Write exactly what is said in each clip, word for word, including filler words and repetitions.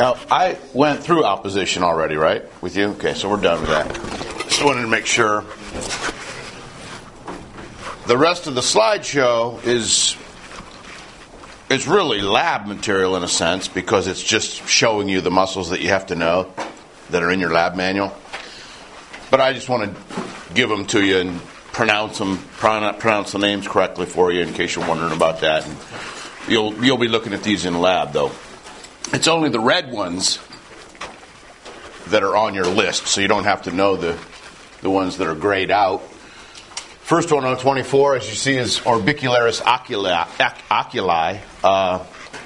Now, I went through opposition already, right, with you? Okay, so we're done with that. Just wanted to make sure. The rest of the slideshow is it's really lab material in a sense because it's just showing you the muscles that you have to know that are in your lab manual. But I just want to give them to you and pronounce them, pronounce the names correctly for you in case you're wondering about that. And you'll you'll be looking at these in the lab, though. It's only the red ones that are on your list, so you don't have to know the the ones that are grayed out. First one on twenty-four, as you see, is orbicularis oculi. oculi. Uh,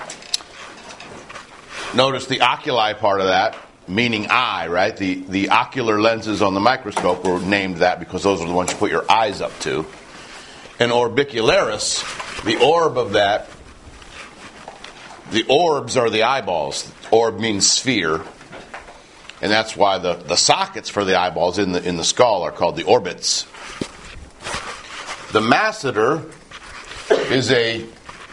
notice the oculi part of that, meaning eye, right? The, the ocular lenses on the microscope were named that because those are the ones you put your eyes up to. And orbicularis, the orb of that, the orbs are the eyeballs. Orb means sphere. And that's why the, the sockets for the eyeballs in the in the skull are called the orbits. The masseter is a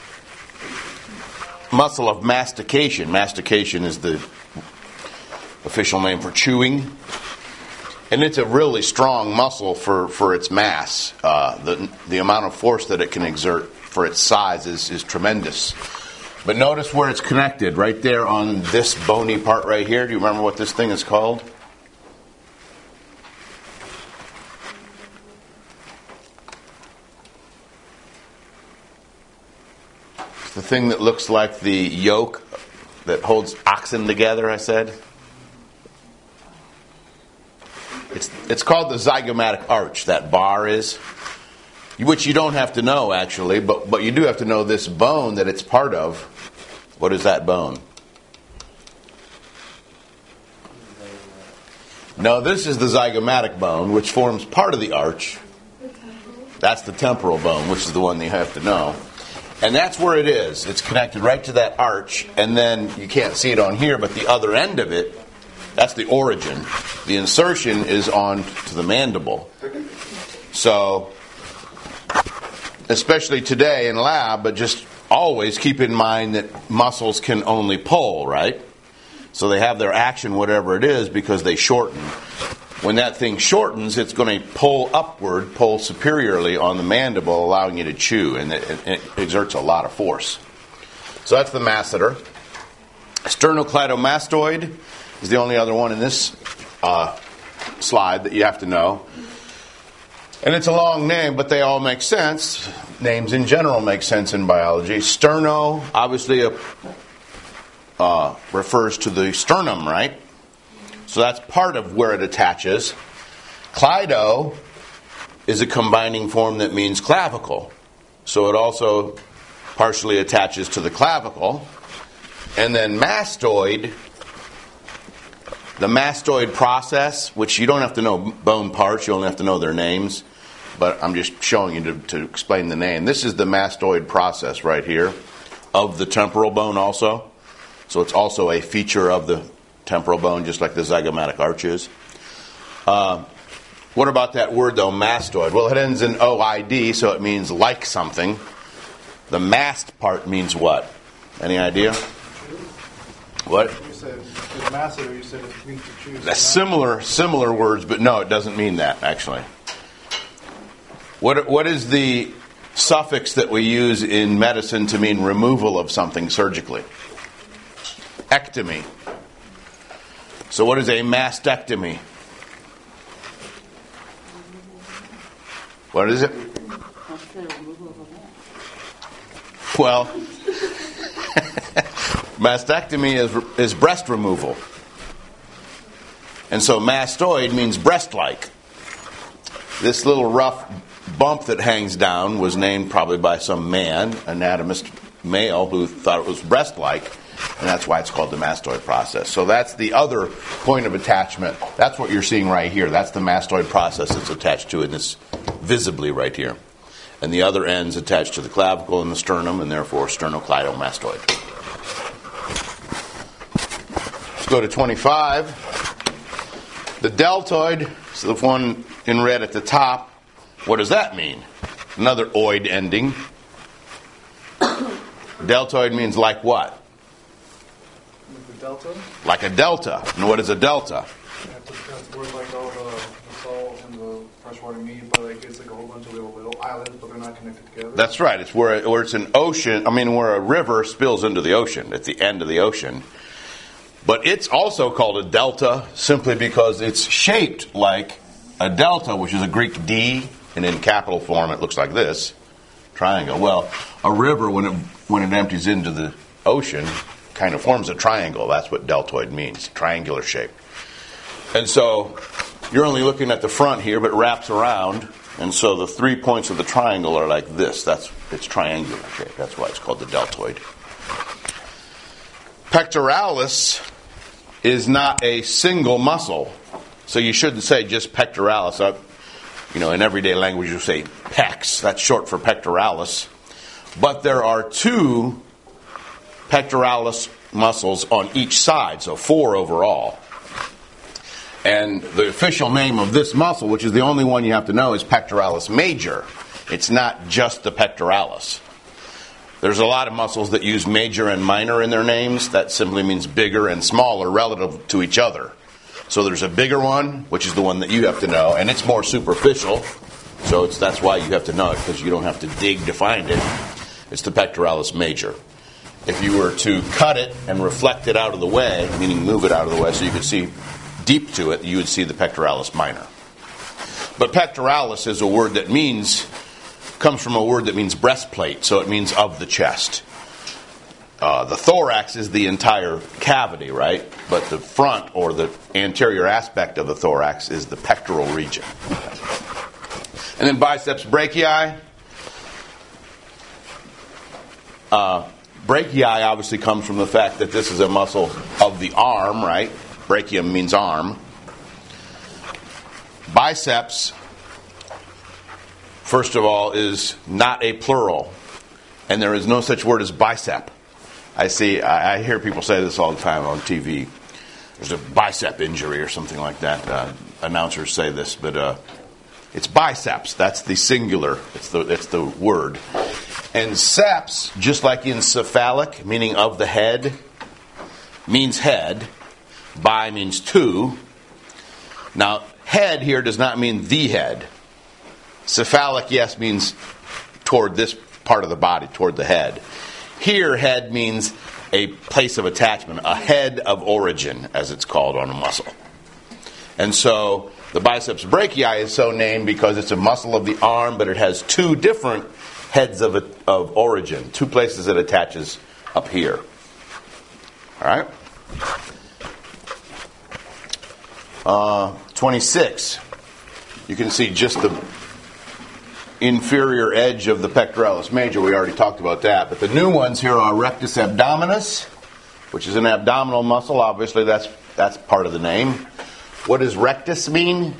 muscle of mastication. Mastication is the official name for chewing. And it's a really strong muscle for, for its mass. Uh, the, the amount of force that it can exert for its size is, is tremendous. But notice where it's connected, right there on this bony part right here. Do you remember what this thing is called? It's the thing that looks like the yoke that holds oxen together, I said. It's it's called the zygomatic arch, that bar is. Which you don't have to know, actually, but, but you do have to know this bone that it's part of. What is that bone? No, this is the zygomatic bone, which forms part of the arch. That's the temporal bone, which is the one that you have to know. And that's where it is. It's connected right to that arch, and then you can't see it on here, but the other end of it, that's the origin. The insertion is on to the mandible. So, especially today in lab, but just always keep in mind that muscles can only pull, right? So they have their action, whatever it is, because they shorten. When that thing shortens, it's going to pull upward, pull superiorly on the mandible, allowing you to chew, and it, it exerts a lot of force. So that's the masseter. Sternocleidomastoid is the only other one in this uh, slide that you have to know. And it's a long name, but they all make sense. Names in general make sense in biology. Sterno, obviously, a, uh, refers to the sternum, right? So that's part of where it attaches. Cleido is a combining form that means clavicle. So it also partially attaches to the clavicle. And then mastoid, the mastoid process, which you don't have to know bone parts, you only have to know their names. But I'm just showing you to, to explain the name. This is the mastoid process right here of the temporal bone also. So it's also a feature of the temporal bone, just like the zygomatic arch is. Uh, what about that word, though, mastoid? Well, it ends in O I D, so it means like something. The mast part means what? Any idea? What? You said the masseter, you said it means to choose. That's similar, similar words, but no, it doesn't mean that, actually. What What is the suffix that we use in medicine to mean removal of something surgically? Ectomy. So what is a mastectomy? What is it? Well, mastectomy is is breast removal. And so mastoid means breast-like. This little rough bump that hangs down was named probably by some man, anatomist male, who thought it was breast-like, and that's why it's called the mastoid process. So that's the other point of attachment. That's what you're seeing right here. That's the mastoid process that's attached to it, and it's visibly right here. And the other end's attached to the clavicle and the sternum, and therefore sternocleidomastoid. Let's go to twenty-five. The deltoid, so the one in red at the top. What does that mean? Another oid ending. Deltoid means like what? Like the delta? Like a delta. And what is a delta? That's, that's where like all the, the salt and the freshwater meet, but like it's like a whole bunch of little little islands, but they're not connected together. That's right. It's where where it's an ocean. I mean, where a river spills into the ocean at the end of the ocean. But it's also called a delta simply because it's shaped like a delta, which is a Greek D, and in capital form it looks like this, triangle. Well, a river when it when it empties into the ocean kind of forms a triangle. That's what deltoid means, triangular shape. And so you're only looking at the front here, but it wraps around, and so the three points of the triangle are like this. That's it's triangular shape. That's why it's called the deltoid. Pectoralis is not a single muscle, so you shouldn't say just pectoralis. I, you know, in everyday language you say pecs. That's short for pectoralis. But there are two pectoralis muscles on each side, so four overall. And the official name of this muscle, which is the only one you have to know, is pectoralis major. It's not just the pectoralis. There's a lot of muscles that use major and minor in their names. That simply means bigger and smaller relative to each other. So there's a bigger one, which is the one that you have to know, and it's more superficial. So it's, that's why you have to know it, because you don't have to dig to find it. It's the pectoralis major. If you were to cut it and reflect it out of the way, meaning move it out of the way so you could see deep to it, you would see the pectoralis minor. But pectoralis is a word that means, comes from a word that means breastplate, so it means of the chest. Uh, the thorax is the entire cavity, right? But the front, or the anterior aspect of the thorax, is the pectoral region. And then biceps brachii. Uh, brachii obviously comes from the fact that this is a muscle of the arm, right? Brachium means arm. Biceps, first of all, is not a plural, and there is no such word as bicep. I see, I, I hear people say this all the time on T V. There's a bicep injury or something like that. Uh, announcers say this, but uh, it's biceps. That's the singular. It's the it's the word. And seps, just like in cephalic, meaning of the head, means head. Bi means two. Now, head here does not mean the head. Cephalic, yes, means toward this part of the body, toward the head. Here, head means a place of attachment, a head of origin, as it's called on a muscle. And so, the biceps brachii is so named because it's a muscle of the arm, but it has two different heads of, of origin, two places it attaches up here. All right? Uh, twenty-six. You can see just the inferior edge of the pectoralis major. We already talked about that. But the new ones here are rectus abdominis, which is an abdominal muscle. Obviously, that's that's part of the name. What does rectus mean?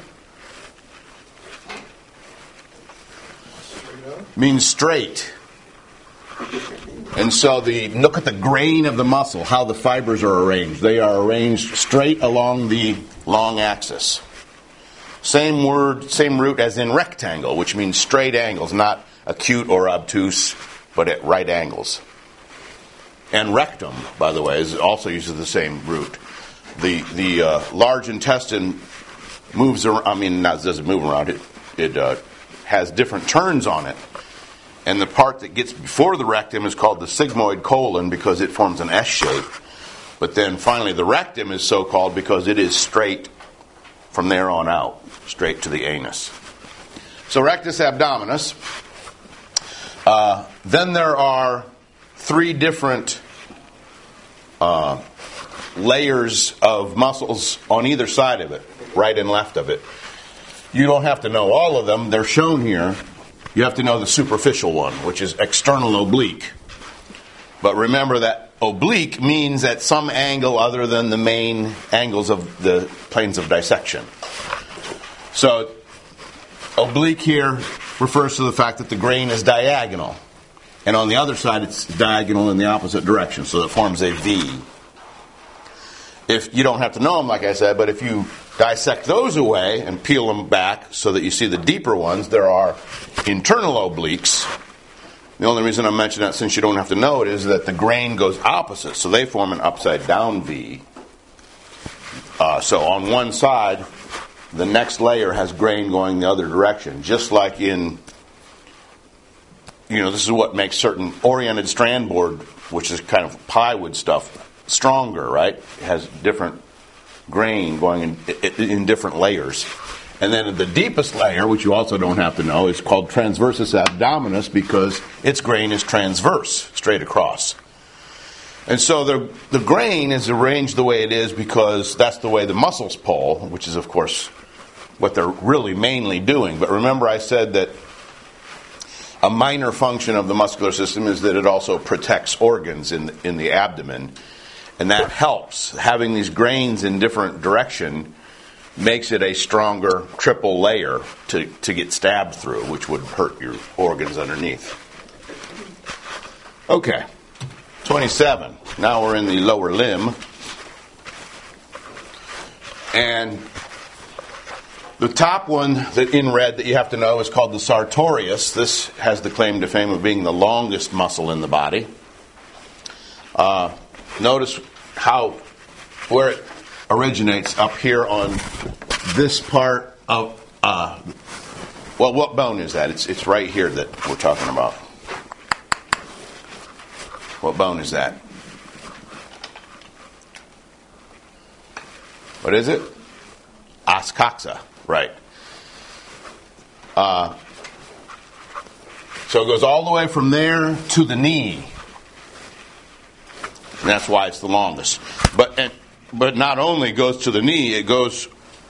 Means straight. And so the look at the grain of the muscle, how the fibers are arranged. They are arranged straight along the long axis. Same word, same root as in rectangle, which means straight angles, not acute or obtuse, but at right angles. And rectum, by the way, is also uses the same root. The the uh, large intestine moves around. I mean, not doesn't move around. It it uh, has different turns on it. And the part that gets before the rectum is called the sigmoid colon because it forms an S shape. But then finally the rectum is so called because it is straight from there on out, straight to the anus. So rectus abdominis. Uh, then there are three different uh, layers of muscles on either side of it, right and left of it. You don't have to know all of them. They're shown here. You have to know the superficial one, which is external oblique. But remember that oblique means at some angle other than the main angles of the planes of dissection. So, oblique here refers to the fact that the grain is diagonal. And on the other side, it's diagonal in the opposite direction, so it forms a V. If you don't have to know them, like I said, but if you dissect those away and peel them back so that you see the deeper ones, there are internal obliques. The only reason I'm mentioning that, since you don't have to know it, is that the grain goes opposite. So they form an upside down V. Uh, so on one side, the next layer has grain going the other direction. Just like in, you know, this is what makes certain oriented strand board, which is kind of plywood stuff, stronger, right? It has different grain going in, in different layers. And then the deepest layer, which you also don't have to know, is called transversus abdominis because its grain is transverse, straight across. And so the the grain is arranged the way it is because that's the way the muscles pull, which is, of course, what they're really mainly doing. But remember I said that a minor function of the muscular system is that it also protects organs in the, in the abdomen. And that helps. Having these grains in different direction makes it a stronger triple layer to, to get stabbed through, which would hurt your organs underneath. Okay, twenty-seven. Now we're in the lower limb. And the top one that in red that you have to know is called the sartorius. This has the claim to fame of being the longest muscle in the body. Uh, notice how, where it originates up here on this part of, uh, well, what bone is that? It's it's right here that we're talking about. What bone is that? What is it? Os coxa, right. Uh, so it goes all the way from there to the knee. And that's why it's the longest. But and, but not only goes to the knee, it goes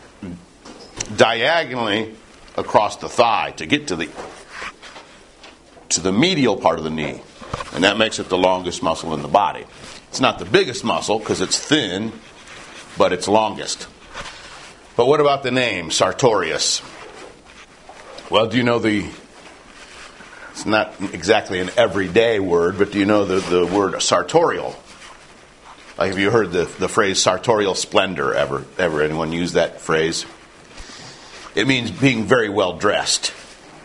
diagonally across the thigh to get to the to the medial part of the knee. And that makes it the longest muscle in the body. It's not the biggest muscle because it's thin, but it's longest. But what about the name, sartorius? Well, do you know the... It's not exactly an everyday word, but do you know the, the word sartorial? Like, have you heard the, the phrase sartorial splendor ever? Ever anyone use that phrase? It means being very well dressed.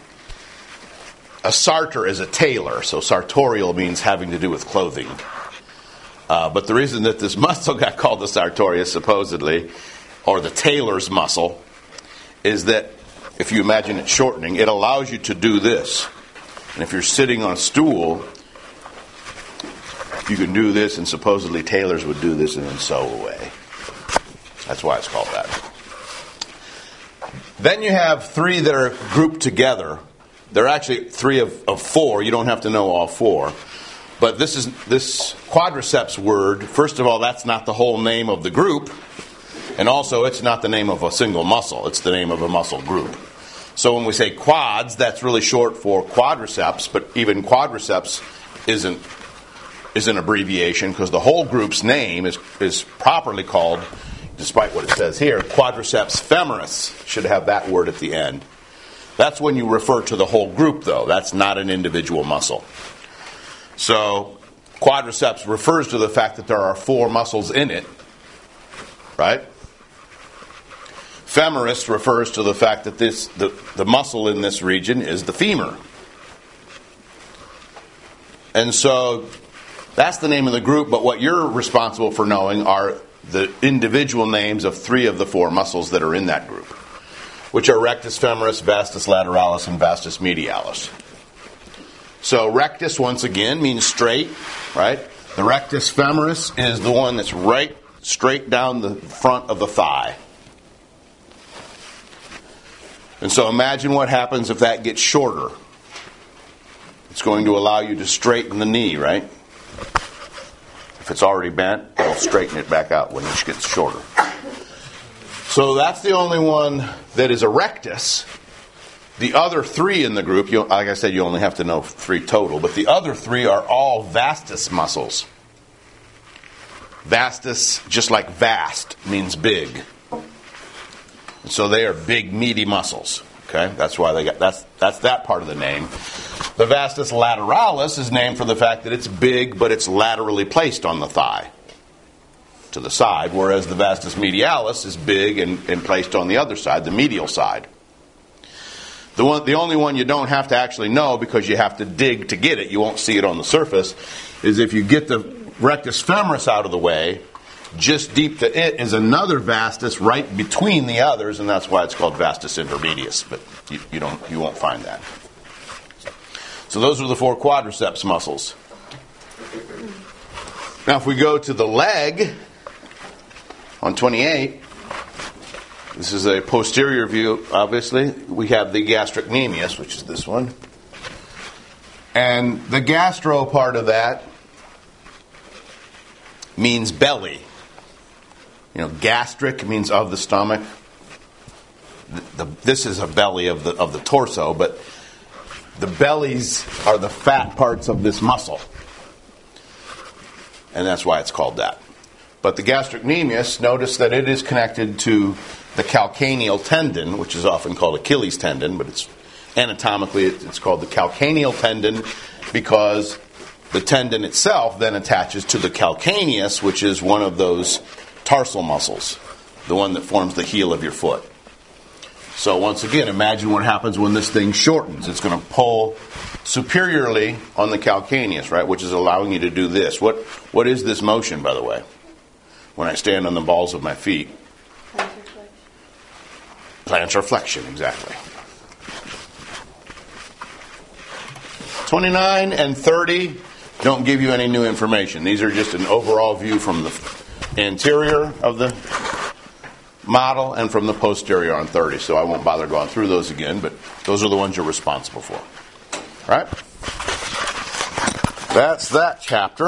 A sartor is a tailor, so sartorial means having to do with clothing. Uh, but the reason that this muscle got called the sartorius, supposedly, or the tailor's muscle, is that if you imagine it shortening, it allows you to do this. And if you're sitting on a stool, you can do this, and supposedly tailors would do this and then sew away. That's why it's called that. Then you have three that are grouped together. They're actually three of, of four. You don't have to know all four. But this is this quadriceps word. First of all, that's not the whole name of the group. And also, it's not the name of a single muscle. It's the name of a muscle group. So when we say quads, that's really short for quadriceps. But even quadriceps isn't is an abbreviation because the whole group's name is, is properly called, despite what it says here, quadriceps femoris. Should have that word at the end. That's when you refer to the whole group, though. That's not an individual muscle. So quadriceps refers to the fact that there are four muscles in it, right? Femoris refers to the fact that this the, the muscle in this region is the femur. And so that's the name of the group, but what you're responsible for knowing are the individual names of three of the four muscles that are in that group, which are rectus femoris, vastus lateralis, and vastus medialis. So rectus, once again, means straight, right? The rectus femoris is the one that's right straight down the front of the thigh. And so imagine what happens if that gets shorter. It's going to allow you to straighten the knee, right? If it's already bent, it'll straighten it back out when it gets shorter. So that's the only one that is a rectus. The other three in the group, you, like I said, you only have to know three total, but the other three are all vastus muscles. Vastus, just like vast, means big. And so they are big, meaty muscles. Okay, that's why they got that's that's that part of the name. The vastus lateralis is named for the fact that it's big, but it's laterally placed on the thigh to the side, whereas the vastus medialis is big and, and placed on the other side, the medial side. The one, the only one you don't have to actually know because you have to dig to get it, you won't see it on the surface, is if you get the rectus femoris out of the way, just deep to it is another vastus right between the others, and that's why it's called vastus intermedius, but you, you don't, you won't find that. So those are the four quadriceps muscles. Now if we go to the leg on twenty-eight, this is a posterior view, obviously. We have the gastrocnemius, which is this one. And the gastro part of that means belly. You know, gastric means of the stomach. The, the, this is a belly of the of the torso, but the bellies are the fat parts of this muscle. And that's why it's called that. But the gastrocnemius, notice that it is connected to the calcaneal tendon, which is often called Achilles tendon, but it's anatomically it's called the calcaneal tendon because the tendon itself then attaches to the calcaneus, which is one of those tarsal muscles, the one that forms the heel of your foot. So once again, imagine what happens when this thing shortens. It's going to pull superiorly on the calcaneus, right, which is allowing you to do this. What what is this motion, by the way? When I stand on the balls of my feet. Plantar flexion, exactly. twenty-nine and thirty don't give you any new information. These are just an overall view from the anterior of the model and from the posterior on thirty. So I won't bother going through those again, but those are the ones you're responsible for. All right? That's that chapter.